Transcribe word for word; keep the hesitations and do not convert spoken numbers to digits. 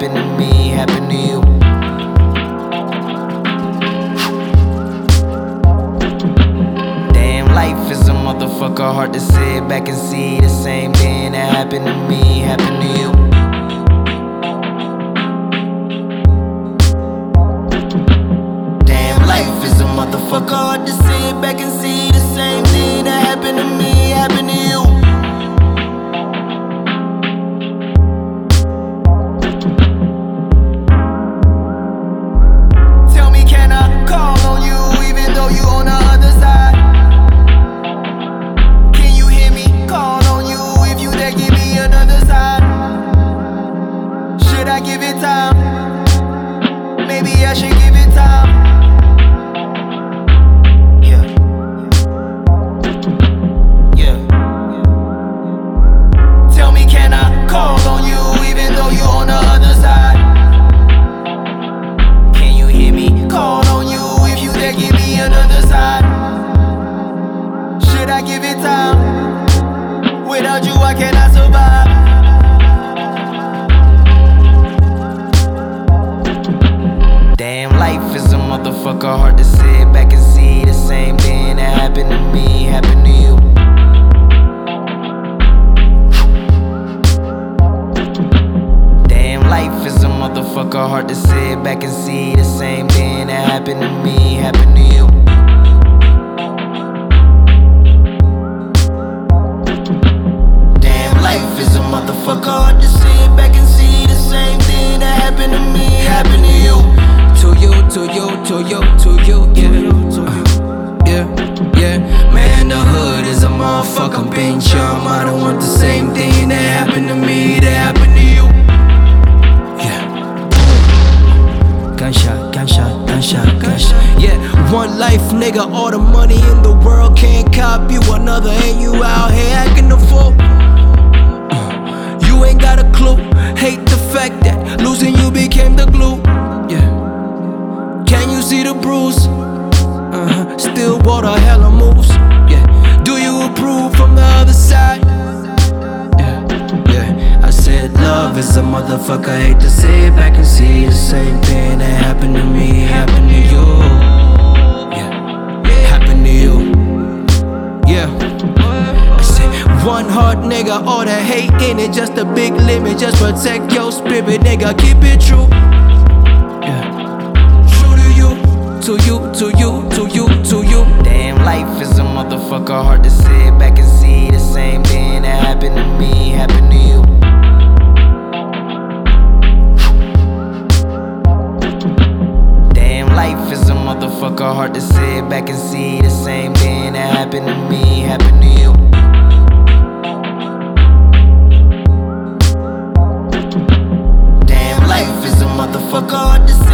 happened to me happened to you. Damn, life is a motherfucker, hard to sit back and see the same thing that happened to me happened to you. Damn, life is a motherfucker, hard to sit back and see the same thing that happened to me happened to you. Tell me, can I call on you even though you on the other side? Can you hear me call on you if you there, give me another side? Should I give it time? Maybe I should give it time. Yeah. Yeah. Tell me, can I call on you even though you on the other side? Can you hear me call on you if you there, give me another side? Should I give it time? Without you I cannot survive. Damn, life is a motherfucker, hard to sit back and see the same thing that happened to me happened to you. Damn, life is a motherfucker, hard to sit back and see the same thing that happened to me happened to you. Damn, life is a motherfucker, hard to sit back and see the same thing that happened to me happened to you. To you, to you, to you, to you, yeah. Uh, yeah, yeah. Man, the hood is a motherfucking pain charm. I don't want the same thing that happened to me, that happened to you. Yeah. Gunshot, gunshot, gunshot, gunshot. Yeah, one life, nigga. All the money in the world can't cop you another, and you out here acting the fool. Uh, you ain't got a clue. Hate the fact that losing you became the glue. Yeah. Can you see the bruise? Uh-huh. Still water, hella moves. Yeah. Do you approve from the other side? Yeah. Yeah. I said love is a motherfucker. Hate to sit back and see the same thing that happened to me happened to you. Yeah. Happened to you. Yeah. I said one heart, nigga. All that hate in it, just a big limit. Just protect your spirit, nigga. Keep it true. To you, to you, to you, to you. Damn, life is a motherfucker, hard to sit back and see the same thing that happened to me happened to you. Damn, life is a motherfucker, hard to sit back and see the same thing that happened to me happened to you. Damn, life is a motherfucker, hard to sit